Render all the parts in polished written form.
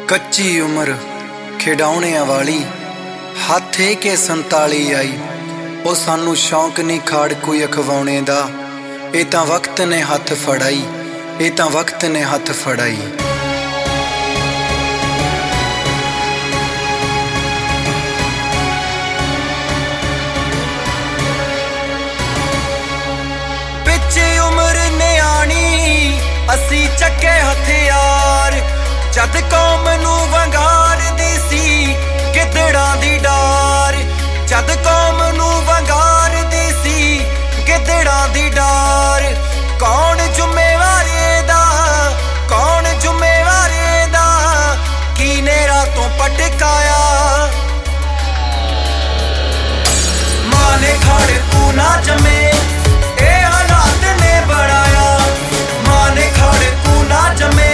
कच्ची उम्र खिडौणिਆਂ वाली हाथे के 47 आई। ओ सानू शौक नहीं खाड़ कोई अखवाने दा, ये तां वक्त ने हथ फड़ाई, ये तां वक्त ने हथ फड़ाई। पिछे उम्र न्याणी असी चक्के हथियार, जद कौम नू वंगारदी सी गिदड़ां दी डार, जद कौम नू वंगारदी सी गिदड़ां दी डार। कौन जुम्मेवार दा, कौन जुम्मेवार दा, कीने रातों पटकाया। मां ने खड़ तू ना जमे, ए हालात ने बढ़ाया। मां ने खड़ तू ना जमे,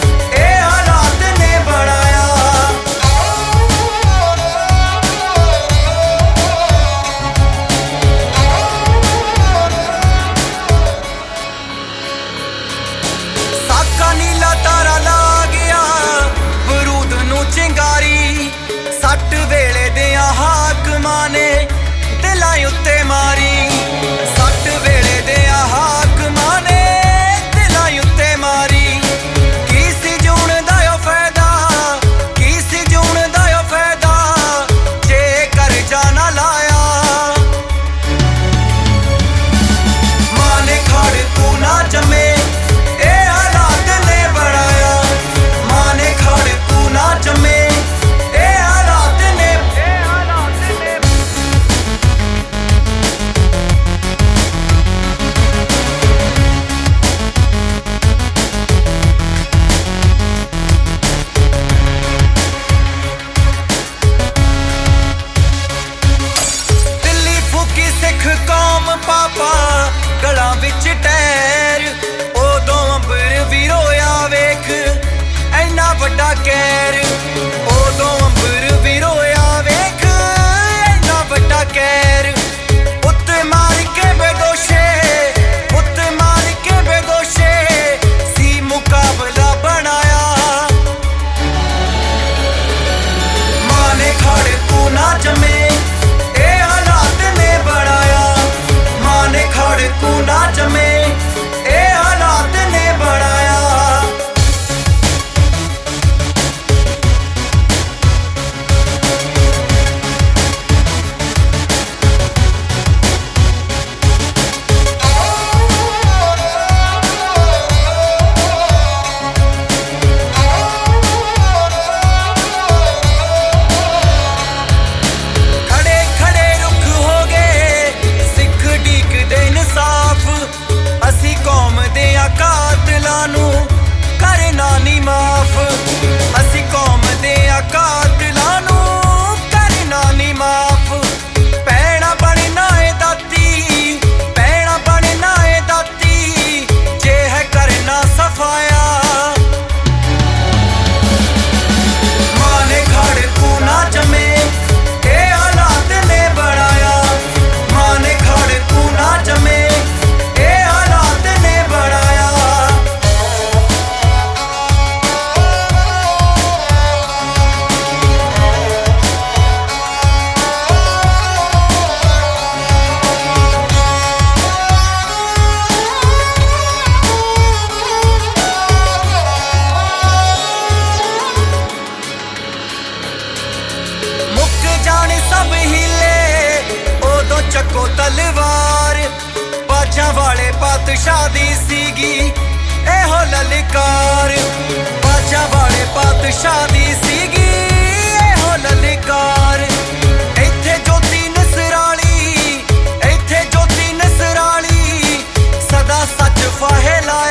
सट वेले दियां हाकमां ने दिलां उत्ते मारी, सट वेले दियां हाकमां ने दिलां उत्ते मारी। की सी जून दा ओ फायदा, की सी जून दा ओ फायदा, जे करजा ना लाया। मां ने खड़ तू ना जमे, ए हालात ने बढ़ाया। मां ने खड़ तू ना जमे, पापा गलां विच टैर, उदों अंबर भी रोया वेख ऐना वड्डा कहर। उदों अंबर भी रोया वेख ऐना वड्डा कहर। उत्त मार के बेदोशे, उत्त मार के बेदोशे सी मुकाबला बनाया। मां ने खड़ तू ना जमे, ए हालात ने बढ़ाया। ने खड़ तू ना जमे, ए हालात ने बढ़ाया। खड़े खड़े रुख हो गए सिख ढीकदे इंसाफ, असी कौम दे कातलां नू करना नी माफ। असी कौम दे कातलां नू करना नी माफ। पैणा बनना है दाती, पैणा बनना है दाती, जे है करना सफाया। मां ने खड़ तू ना जमे, ए हालात ने बढ़ाया। मां ने खड़ तू ना जमे, ए हालात ने बढ़ाया। मुक जाने सब हिले उदों चक्को तलवार, बाजां वाले पातशाह दी सीगी एहो ललकार। बाजां वाले पातशाह दी सीगी एहो ललकार। इत्थे जोती नसराली, इत्थे जोती नसराली, सदा सच फाहे लाया।